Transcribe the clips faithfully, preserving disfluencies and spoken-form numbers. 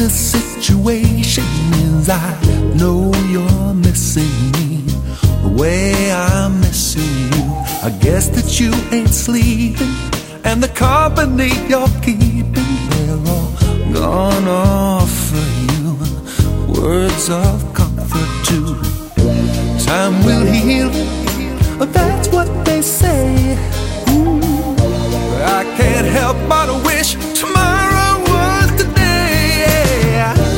the situation is I know you're missing me the way I'm missing you. I guess that you ain't sleeping, and the company you're keeping, they're all gonna offer you words of comfort too. Time will heal, that's what they say. Ooh, I can't help but wish tomorrow was today.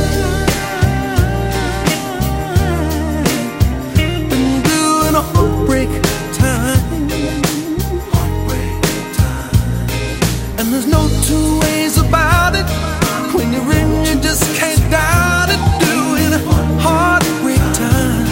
Been doing a heartbreak time, heartbreak time, and there's no two ways about it. When you're in, you just can't doubt it. Doing a heartbreak time.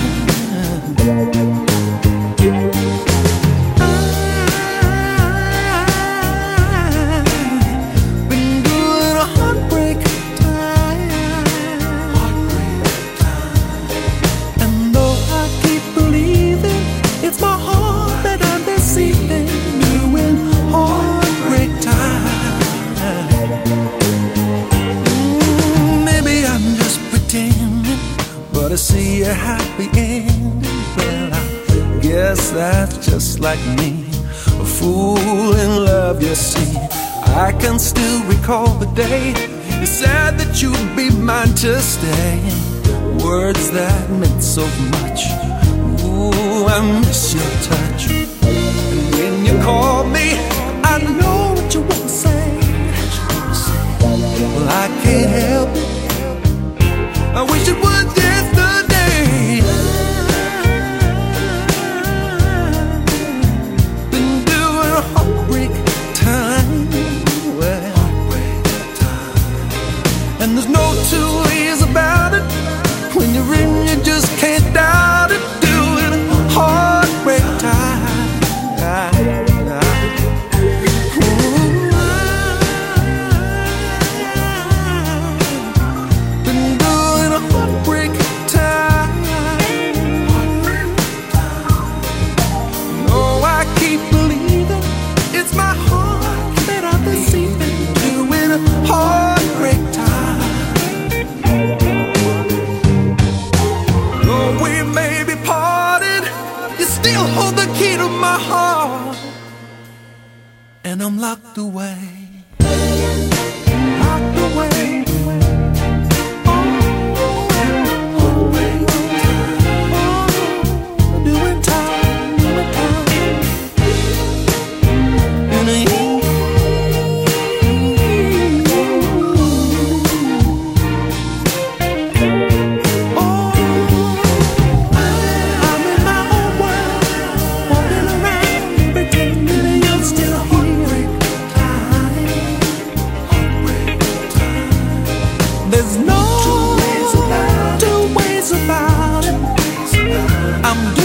But I see a happy ending. Well, I guess that's just like me, a fool in love, you see. I can still recall the day you said that you'd be mine to stay. Words that meant so much. Ooh, I miss your touch. And when you call me, I know what you want to say. Well, I can't help it, I wish it was yesterday. Been doing a heartbreak time, well, and there's no two ways about it. When you're in, you just can't doubt it. Doing a heartbreak time. Hold the key to my heart, and I'm locked away, locked away. Doing time, doing time. In a There's no two ways about it. I'm